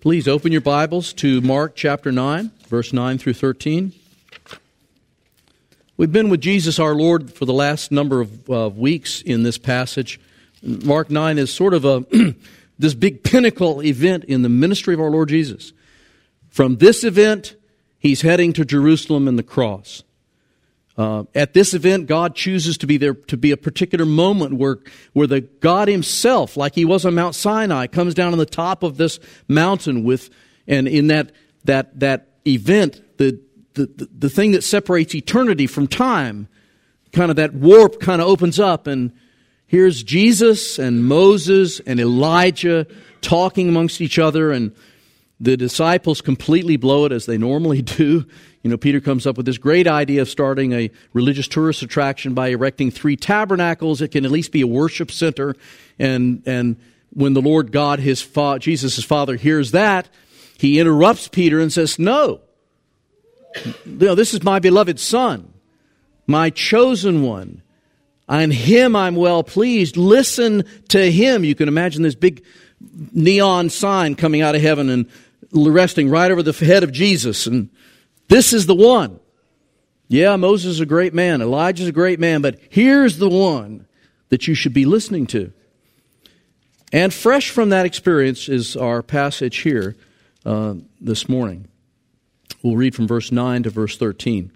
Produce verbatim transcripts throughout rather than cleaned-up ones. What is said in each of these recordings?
Please open your Bibles to Mark chapter nine, verse nine through thirteen. We've been with Jesus our Lord for the last number of uh, weeks in this passage. Mark nine is sort of a this big pinnacle event in the ministry of our Lord Jesus. From this event, he's heading to Jerusalem and the cross. Uh, at this event, God chooses to be there to be a particular moment where, where the God Himself, like He was on Mount Sinai, comes down on the top of this mountain with, and in that that that event, the the the thing that separates eternity from time, kind of that warp kind of opens up, and here's Jesus and Moses and Elijah talking amongst each other, and the disciples completely blow it as they normally do. You know, Peter comes up with this great idea of starting a religious tourist attraction by erecting three tabernacles. It can at least be a worship center. And and when the Lord God, his fa- Jesus' Father, hears that, He interrupts Peter and says, no, you know, this is my beloved Son, my chosen one. On Him I'm well pleased. Listen to Him. You can imagine this big neon sign coming out of heaven and resting right over the head of Jesus. And this is the one. Yeah, Moses is a great man. Elijah is a great man. But here's the one that you should be listening to. And fresh from that experience is our passage here uh, this morning. We'll read from verse nine to verse thirteen.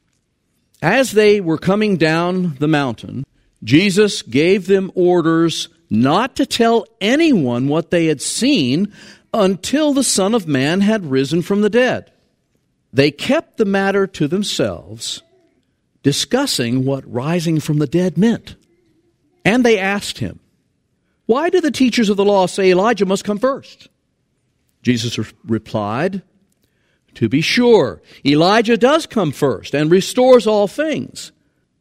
As they were coming down the mountain, Jesus gave them orders not to tell anyone what they had seen until the Son of Man had risen from the dead. They kept the matter to themselves, discussing what rising from the dead meant. And they asked Him, why do the teachers of the law say Elijah must come first? Jesus re- replied, to be sure, Elijah does come first and restores all things.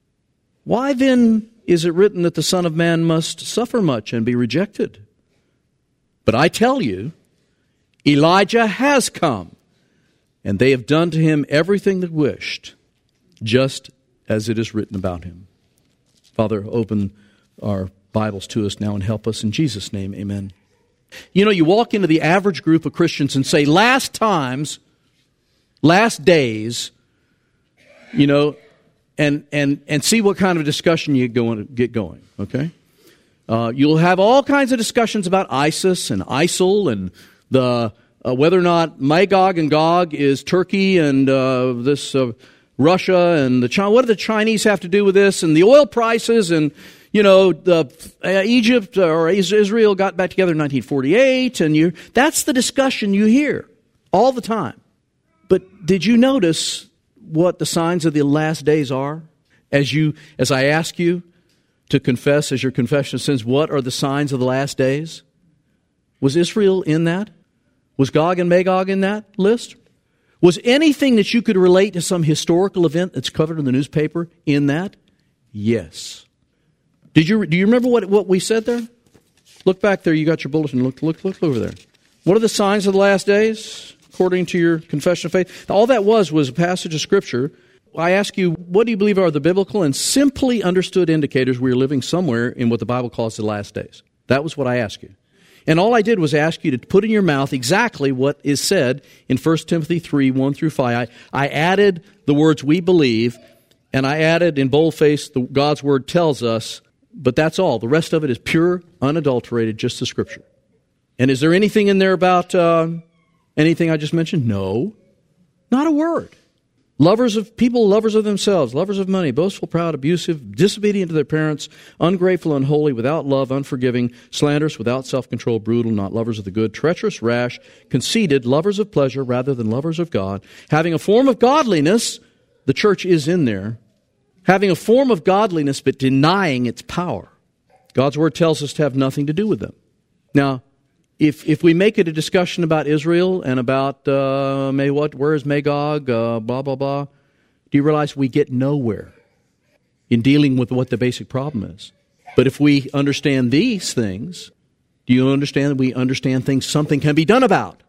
Why then is it written that the Son of Man must suffer much and be rejected? But I tell you, Elijah has come, and they have done to him everything that wished, just as it is written about him. Father, open our Bibles to us now and help us in Jesus' name, amen. You know, you walk into the average group of Christians and say, last times, last days, you know, and and and see what kind of discussion you going, get going, okay? Uh, you'll have all kinds of discussions about ISIS and ISIL and the uh, whether or not Magog and Gog is Turkey and uh, this uh, Russia and the China. What do the Chinese have to do with this? And the oil prices and, you know, the uh, Egypt or Israel got back together in nineteen forty-eight, and you that's the discussion you hear all the time. But did you notice what the signs of the last days are? As you, as I ask you to confess as your confession of sins, what are the signs of the last days? Was Israel in that? Was Gog and Magog in that list? Was anything that you could relate to some historical event that's covered in the newspaper in that? Yes. Did you do you remember what what we said there? Look back there. You got your bulletin. Look look look over there. What are the signs of the last days according to your confession of faith? All that was was a passage of Scripture. I ask you, what do you believe are the biblical and simply understood indicators we are living somewhere in what the Bible calls the last days? That was what I asked you. And all I did was ask you to put in your mouth exactly what is said in First Timothy three, one through five. I, I added the words we believe, and I added in boldface the God's Word tells us, but that's all. The rest of it is pure, unadulterated, just the Scripture. And is there anything in there about uh, anything I just mentioned? No. Not a word. Lovers of people, lovers of themselves, lovers of money, boastful, proud, abusive, disobedient to their parents, ungrateful, unholy, without love, unforgiving, slanderous, without self-control, brutal, not lovers of the good, treacherous, rash, conceited, lovers of pleasure rather than lovers of God, having a form of godliness, the church is in there, having a form of godliness but denying its power. God's Word tells us to have nothing to do with them. Now, If if we make it a discussion about Israel and about uh, may what where is Magog, uh, blah blah blah, do you realize we get nowhere in dealing with what the basic problem is? But if we understand these things, do you understand that we understand things something can be done about?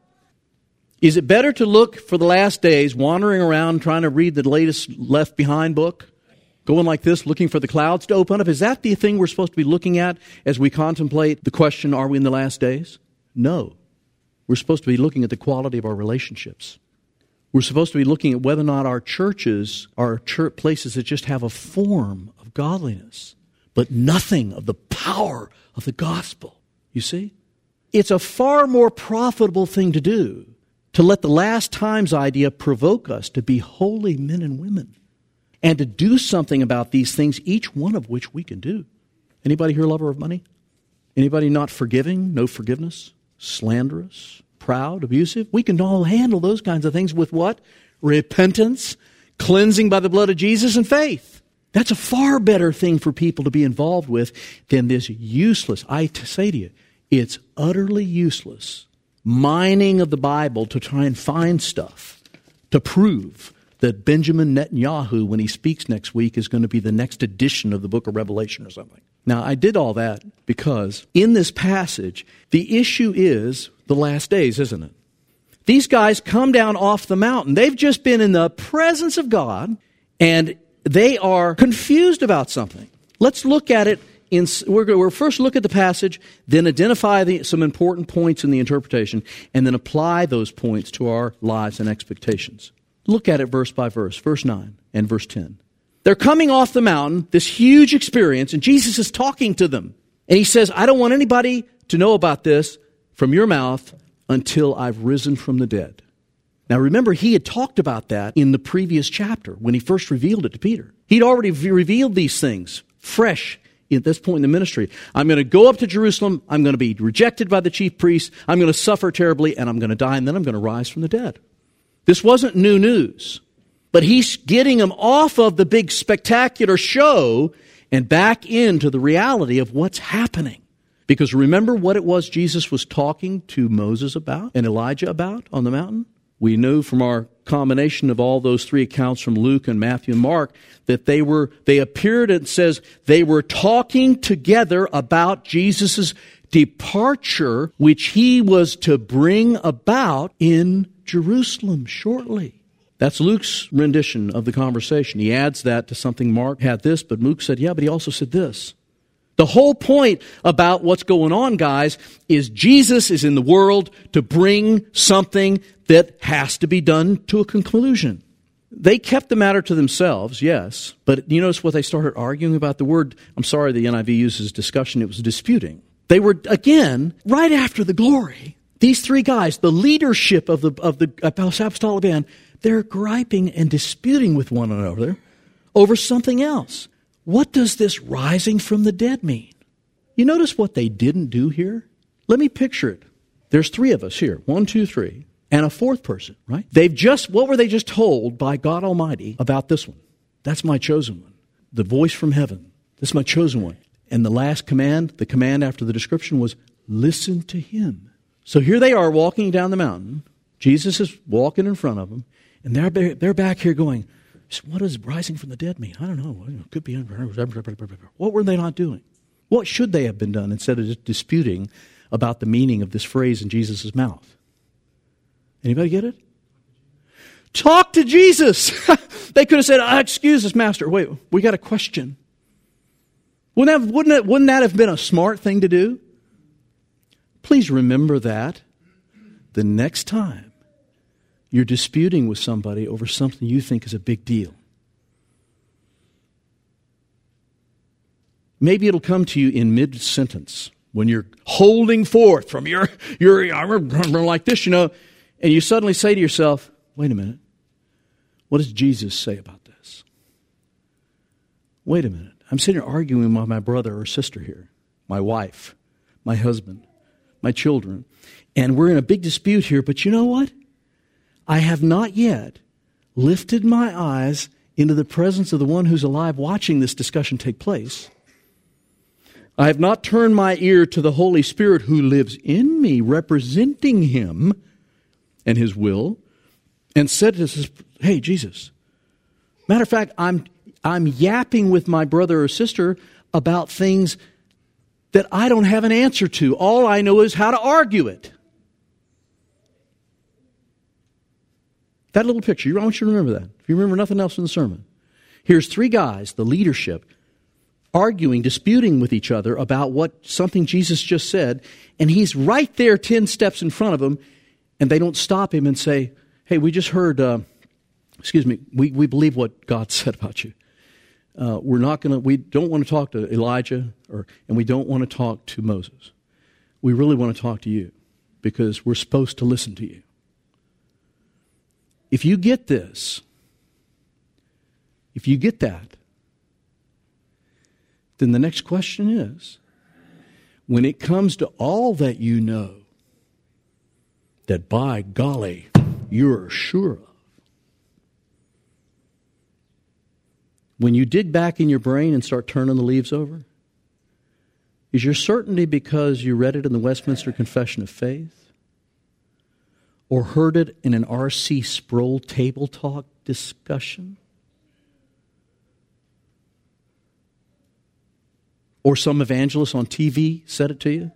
Is it better to look for the last days, wandering around trying to read the latest Left Behind book, going like this, looking for the clouds to open up? Is that the thing we're supposed to be looking at as we contemplate the question, are we in the last days? No. We're supposed to be looking at the quality of our relationships. We're supposed to be looking at whether or not our churches are church places that just have a form of godliness, but nothing of the power of the gospel. You see? It's a far more profitable thing to do to let the last times idea provoke us to be holy men and women and to do something about these things, each one of which we can do. Anybody here a lover of money? Anybody not forgiving, no forgiveness, slanderous, proud, abusive? We can all handle those kinds of things with what? Repentance, cleansing by the blood of Jesus, and faith. That's a far better thing for people to be involved with than this useless, I say to you, it's utterly useless mining of the Bible to try and find stuff to prove that Benjamin Netanyahu, when he speaks next week, is going to be the next edition of the book of Revelation or something. Now, I did all that because in this passage, the issue is the last days, isn't it? These guys come down off the mountain. They've just been in the presence of God, and they are confused about something. Let's look at it. In, we're going to first look at the passage, then identify the, some important points in the interpretation, and then apply those points to our lives and expectations. Look at it verse by verse, verse nine and verse ten. They're coming off the mountain, this huge experience, and Jesus is talking to them. And he says, I don't want anybody to know about this from your mouth until I've risen from the dead. Now remember, he had talked about that in the previous chapter when he first revealed it to Peter. He'd already revealed these things fresh at this point in the ministry. I'm going to go up to Jerusalem, I'm going to be rejected by the chief priests, I'm going to suffer terribly, and I'm going to die, and then I'm going to rise from the dead. This wasn't new news. But he's getting them off of the big spectacular show and back into the reality of what's happening. Because remember what it was Jesus was talking to Moses about and Elijah about on the mountain? We know from our combination of all those three accounts from Luke and Matthew and Mark that they were, they appeared, it says, they were talking together about Jesus' departure, which he was to bring about in Jerusalem shortly. That's Luke's rendition of the conversation. He adds that to something Mark had this, but Luke said, yeah, but he also said this. The whole point about what's going on, guys, is Jesus is in the world to bring something that has to be done to a conclusion. They kept the matter to themselves, yes, but you notice what they started arguing about? The word, I'm sorry, the N I V uses discussion, it was disputing. They were, again, right after the glory. These three guys, the leadership of the of the apostolic band, they're griping and disputing with one another over something else. What does this rising from the dead mean? You notice what they didn't do here? Let me picture it. There's three of us here, one, two, three, and a fourth person, right? They've just, what were they just told by God Almighty about this one? That's my chosen one. The voice from heaven. This is my chosen one. And the last command, the command after the description was, listen to him. So here they are walking down the mountain. Jesus is walking in front of them. And they're, they're back here going, what does rising from the dead mean? I don't know. It could be. What were they not doing? What should they have been done instead of just disputing about the meaning of this phrase in Jesus' mouth? Anybody get it? Talk to Jesus. They could have said, oh, excuse us, Master. Wait, we got a question. Wouldn't that, wouldn't, that, wouldn't that have been a smart thing to do? Please remember that the next time you're disputing with somebody over something you think is a big deal. Maybe it'll come to you in mid-sentence when you're holding forth from your, your like this, you know, and you suddenly say to yourself, wait a minute, what does Jesus say about this? Wait a minute, I'm sitting here arguing with my brother or sister here, my wife, my husband, my children, and we're in a big dispute here, but you know what? I have not yet lifted my eyes into the presence of the one who's alive watching this discussion take place. I have not turned my ear to the Holy Spirit who lives in me, representing him and his will, and said to us, hey, Jesus. Matter of fact, I'm, I'm yapping with my brother or sister about things that I don't have an answer to. All I know is how to argue it. That little picture, I want you to remember that. If you remember nothing else in the sermon. Here's three guys, the leadership, arguing, disputing with each other about what something Jesus just said, and he's right there ten steps in front of them, And they don't stop him and say, hey, we just heard, uh, excuse me, we, we believe what God said about you. Uh, we're not going to, we don't want to talk to Elijah, or, and we don't want to talk to Moses. We really want to talk to you because we're supposed to listen to you. If you get this, if you get that, then the next question is, when it comes to all that you know, that by golly, you're sure of, when you dig back in your brain and start turning the leaves over, is your certainty because you read it in the Westminster Confession of Faith, or heard it in an R C Sproul table talk discussion, or some evangelist on T V said it to you?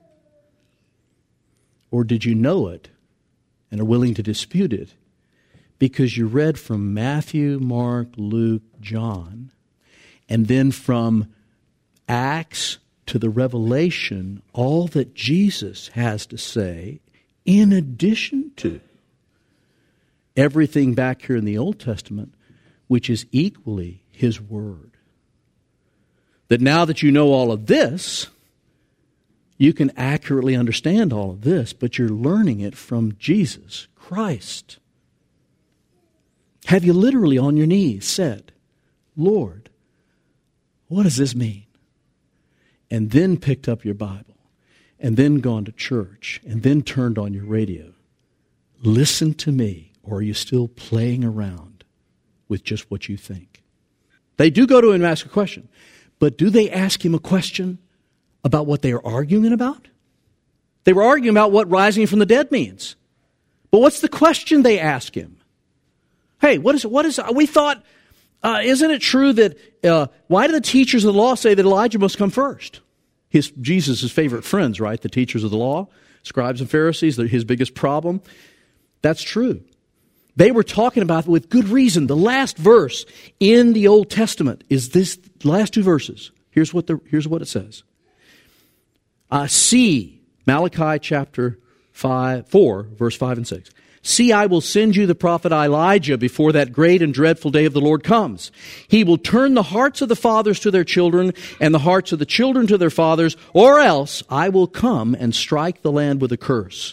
Or did you know it and are willing to dispute it because you read from Matthew, Mark, Luke, John, and then from Acts to the Revelation, all that Jesus has to say, in addition to everything back here in the Old Testament, which is equally His Word? That now that you know all of this, you can accurately understand all of this, but you're learning it from Jesus Christ. Have you literally on your knees said, Lord, what does this mean? And then picked up your Bible, and then gone to church, and then turned on your radio. Listen to me, or are you still playing around with just what you think? They do go to him and ask a question. But do they ask him a question about what they are arguing about? They were arguing about what rising from the dead means. But what's the question they ask him? Hey, what is, what is, we thought, uh, isn't it true that, uh, why do the teachers of the law say that Elijah must come first? His, Jesus' favorite friends, right? The teachers of the law, scribes and Pharisees, they're his biggest problem. That's true. They were talking about, with good reason, the last verse in the Old Testament is this, last two verses. Here's what the here's what it says. Uh, see, Malachi chapter five, four, verse five and six. See, I will send you the prophet Elijah before that great and dreadful day of the Lord comes. He will turn the hearts of the fathers to their children and the hearts of the children to their fathers, or else I will come and strike the land with a curse.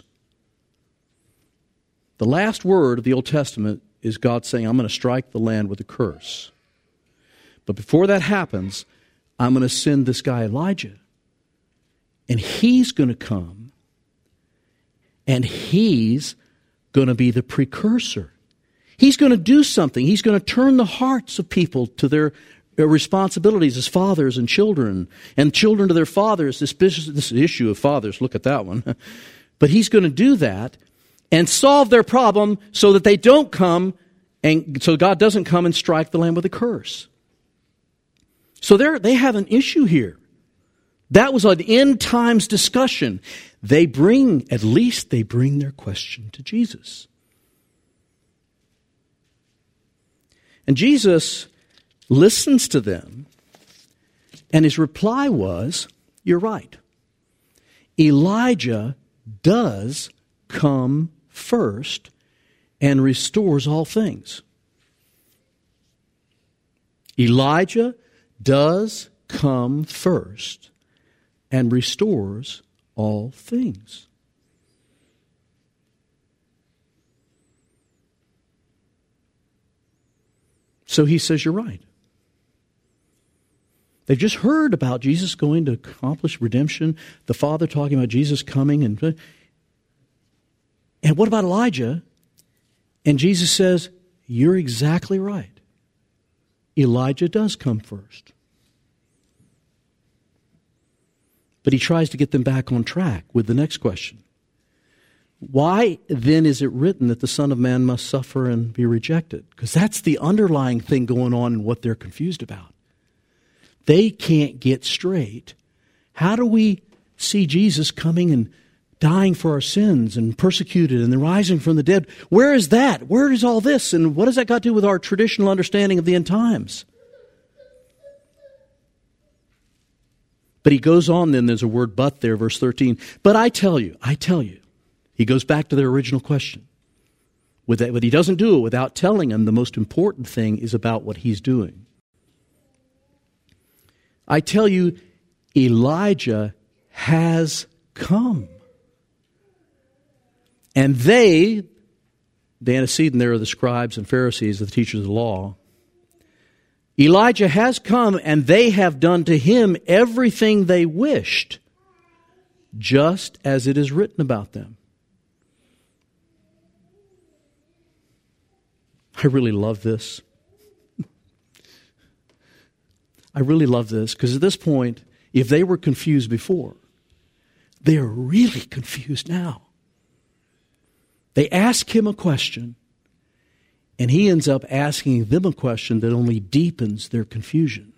The last word of the Old Testament is God saying, I'm going to strike the land with a curse. But before that happens, I'm going to send this guy Elijah. And he's going to come, and he's going to be the precursor. He's going to do something. He's going to turn the hearts of people to their responsibilities as fathers and children, and children to their fathers. This, this issue of fathers, look at that one. But he's going to do that and solve their problem so that they don't come, and so God doesn't come and strike the land with a curse. So they they have an issue here. That was an end times discussion. They bring, at least they bring their question to Jesus. And Jesus listens to them, and his reply was, you're right. Elijah does come first and restores all things. Elijah does come first and restores all things. So he says, you're right. They've just heard about Jesus going to accomplish redemption, the Father talking about Jesus coming. And, and what about Elijah? And Jesus says, you're exactly right. Elijah does come first. But he tries to get them back on track with the next question. Why then is it written that the Son of Man must suffer and be rejected? Because that's the underlying thing going on in what they're confused about. They can't get straight. How do we see Jesus coming and dying for our sins and persecuted and then rising from the dead? Where is that? Where is all this? And what does that got to do with our traditional understanding of the end times? But he goes on then, there's a word but there, verse thirteen. But I tell you, I tell you, He goes back to their original question. With that, but he doesn't do it without telling them the most important thing is about what he's doing. I tell you, Elijah has come. And they, the antecedent there are the scribes and Pharisees, the teachers of the law. Elijah has come, and they have done to him everything they wished, just as it is written about them. I really love this. I really love this, because at this point, if they were confused before, they are really confused now. They ask him a question, and he ends up asking them a question that only deepens their confusion.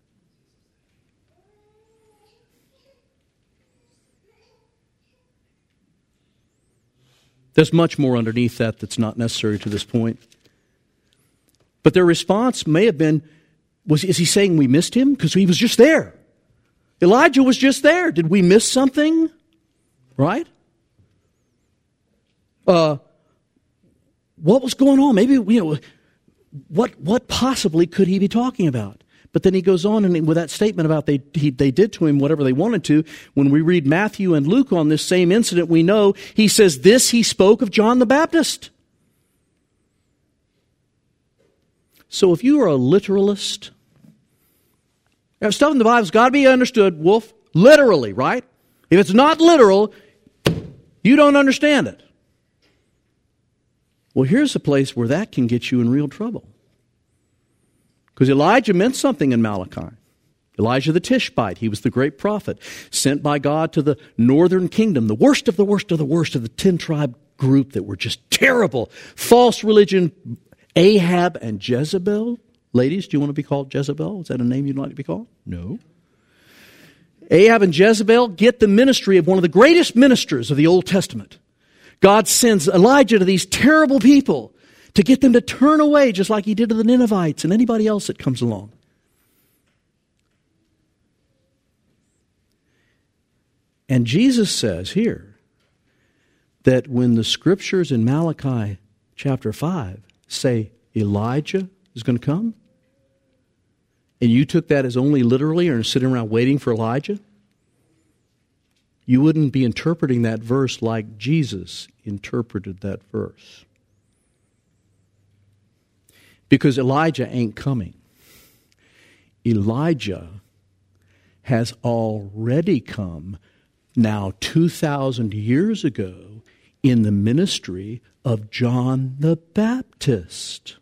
There's much more underneath that that's not necessary to this point. But their response may have been, was, is he saying we missed him? Because he was just there. Elijah was just there. Did we miss something? Right? Uh, what was going on? Maybe, you know, what what possibly could he be talking about? But then he goes on and with that statement about they he, they did to him whatever they wanted to. When we read Matthew and Luke on this same incident, we know he says this he spoke of John the Baptist. So if you are a literalist, stuff in the Bible's got to be understood, Wolf, literally, right? If it's not literal, you don't understand it. Well, here's a place where that can get you in real trouble. Because Elijah meant something in Malachi. Elijah the Tishbite, he was the great prophet, sent by God to the northern kingdom, the worst of the worst of the worst of the ten-tribe group that were just terrible. False religion, Ahab and Jezebel. Ladies, do you want to be called Jezebel? Is that a name you'd like to be called? No. Ahab and Jezebel get the ministry of one of the greatest ministers of the Old Testament. God sends Elijah to these terrible people to get them to turn away, just like he did to the Ninevites and anybody else that comes along. And Jesus says here that when the scriptures in Malachi chapter five say Elijah is going to come, and you took that as only literally or sitting around waiting for Elijah, you wouldn't be interpreting that verse like Jesus interpreted that verse. Because Elijah ain't coming. Elijah has already come now two thousand years ago in the ministry of John the Baptist.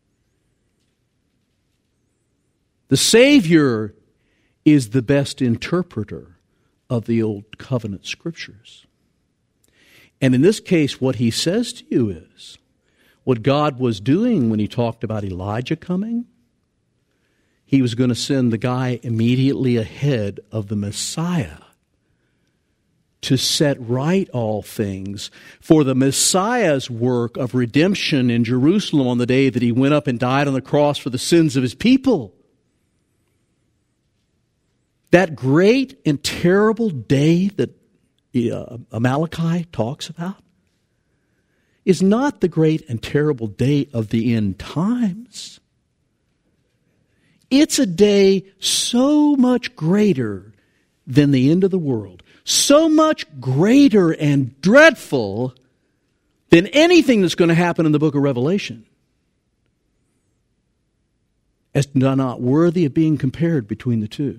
The Savior is the best interpreter of the Old Covenant Scriptures. And in this case, what he says to you is, what God was doing when he talked about Elijah coming, he was going to send the guy immediately ahead of the Messiah to set right all things for the Messiah's work of redemption in Jerusalem on the day that he went up and died on the cross for the sins of his people. That great and terrible day that uh, Malachi talks about is not the great and terrible day of the end times. It's a day so much greater than the end of the world, so much greater and dreadful than anything that's going to happen in the book of Revelation, as not worthy of being compared between the two.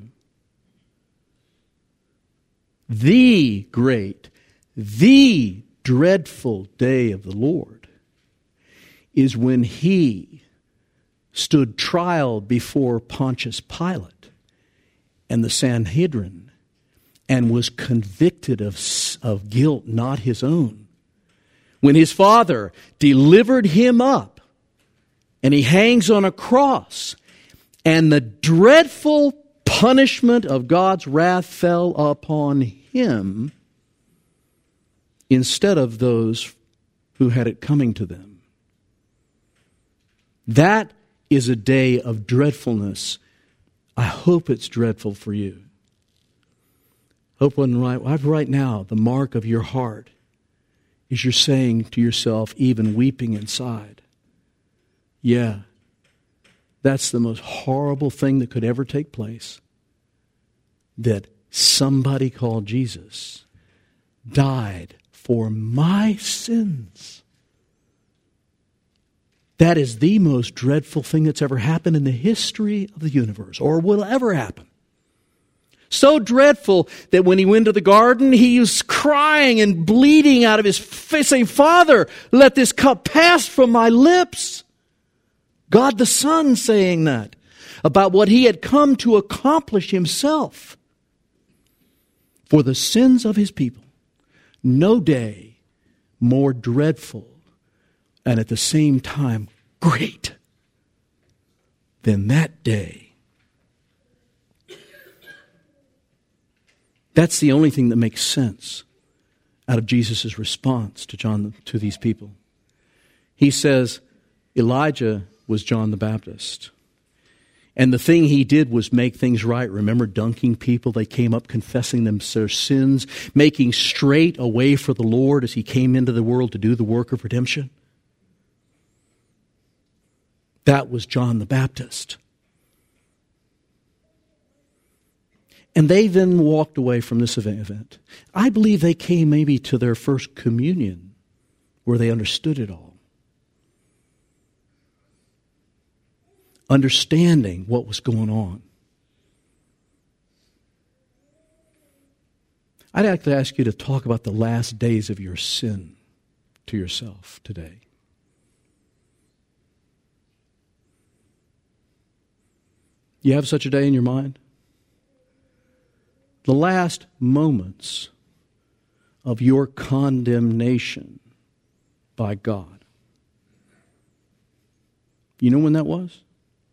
The great, the dreadful day of the Lord is when he stood trial before Pontius Pilate and the Sanhedrin and was convicted of, of guilt not his own. When his Father delivered him up and he hangs on a cross and the dreadful punishment of God's wrath fell upon him instead of those who had it coming to them. That is a day of dreadfulness. I hope it's dreadful for you. Hope when right, right now the mark of your heart is you're saying to yourself, even weeping inside, yeah, that's the most horrible thing that could ever take place. That somebody called Jesus died for my sins. That is the most dreadful thing that's ever happened in the history of the universe, or will ever happen. So dreadful that when he went to the garden, he was crying and bleeding out of his face, saying, Father, let this cup pass from my lips. God the Son saying that about what he had come to accomplish himself for the sins of his people. No day more dreadful and at the same time great than that day. That's the only thing that makes sense out of Jesus' response to John, to these people. He says Elijah was John the Baptist. And the thing he did was make things right. Remember dunking people? They came up confessing them their sins, making straight a way for the Lord as he came into the world to do the work of redemption. That was John the Baptist. And they then walked away from this event. I believe they came maybe to their first communion where they understood it all. Understanding what was going on. I'd like to ask you to talk about the last days of your sin to yourself today. You have such a day in your mind? The last moments of your condemnation by God. You know when that was?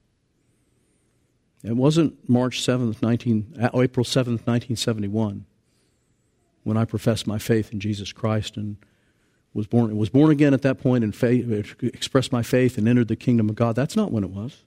It wasn't March seventh, nineteen, April seventh, nineteen seventy-one, when I professed my faith in Jesus Christ and was born was born again at that point and faith, expressed my faith and entered the kingdom of God. That's not when it was.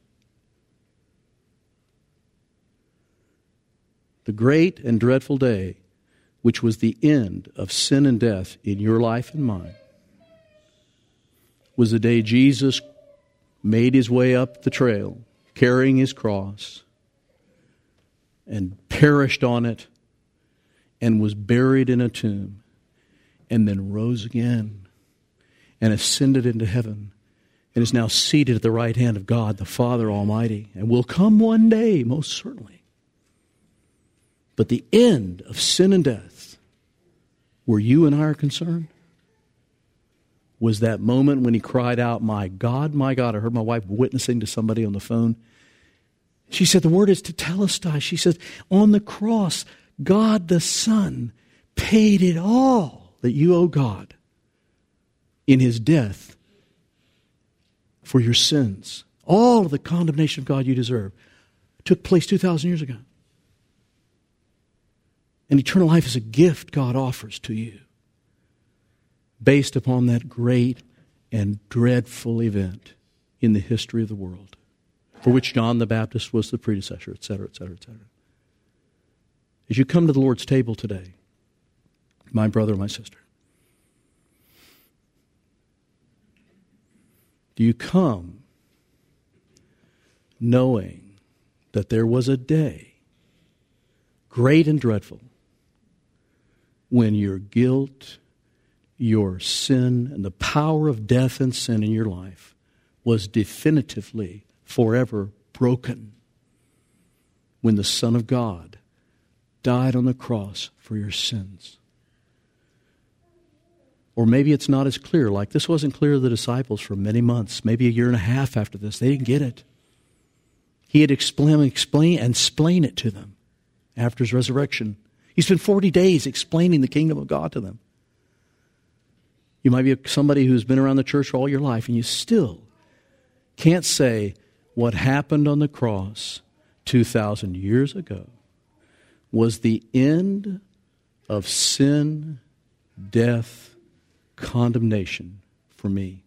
The great and dreadful day, which was the end of sin and death in your life and mine, was the day Jesus made his way up the trail, carrying his cross, and perished on it, and was buried in a tomb, and then rose again, and ascended into heaven, and is now seated at the right hand of God, the Father Almighty, and will come one day, most certainly. But the end of sin and death, where you and I are concerned, was that moment when he cried out, my God, my God. I heard my wife witnessing to somebody on the phone. She said, the word is tetelestai. She said, on the cross, God the Son paid it all that you owe God in his death for your sins. All of the condemnation of God you deserve took place two thousand years ago. And eternal life is a gift God offers to you based upon that great and dreadful event in the history of the world for which John the Baptist was the predecessor, et cetera, et cetera, et cetera. As you come to the Lord's table today, my brother, my sister, do you come knowing that there was a day, great and dreadful, when your guilt, your sin, and the power of death and sin in your life was definitively, forever broken when the Son of God died on the cross for your sins? Or maybe it's not as clear, like this wasn't clear to the disciples for many months, maybe a year and a half after this. They didn't get it. He had explained explain, and explain it to them after his resurrection. He spent forty days explaining the kingdom of God to them. You might be somebody who's been around the church all your life and you still can't say what happened on the cross two thousand years ago was the end of sin, death, condemnation for me.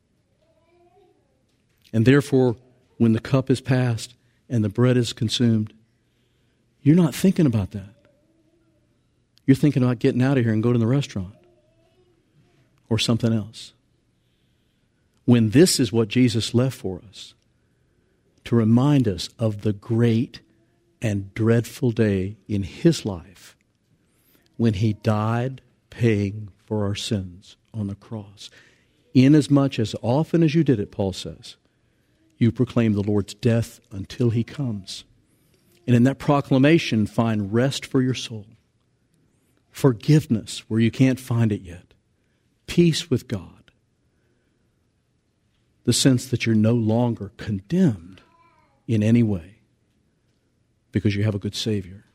And therefore, when the cup is passed and the bread is consumed, you're not thinking about that. You're thinking about getting out of here and go to the restaurant. or something else. When this is what Jesus left for us, to remind us of the great and dreadful day in His life when He died paying for our sins on the cross. Inasmuch as often as you did it, Paul says, you proclaim the Lord's death until He comes. And in that proclamation, find rest for your soul, forgiveness where you can't find it yet, peace with God, the sense that you're no longer condemned in any way because you have a good Savior.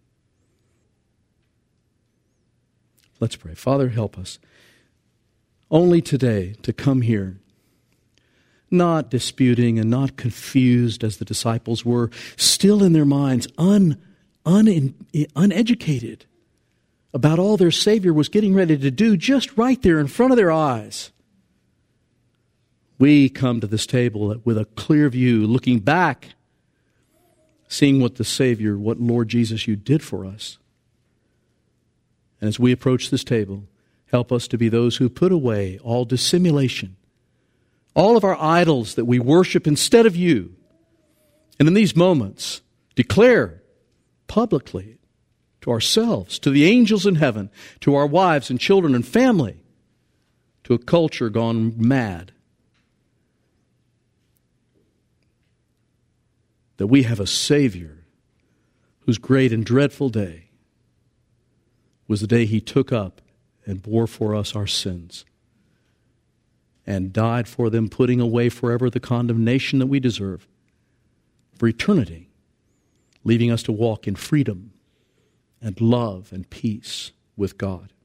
Let's pray. Father, help us only today to come here, not disputing and not confused as the disciples were, still in their minds un, un, uneducated about all their Savior was getting ready to do just right there in front of their eyes. We come to this table with a clear view, looking back, seeing what the Savior, what Lord Jesus, you did for us. And as we approach this table, help us to be those who put away all dissimulation, all of our idols that we worship instead of you. And in these moments, declare publicly to ourselves, to the angels in heaven, to our wives and children and family, to a culture gone mad, that we have a Savior whose great and dreadful day was the day He took up and bore for us our sins and died for them, putting away forever the condemnation that we deserve for eternity, leaving us to walk in freedom and love and peace with God.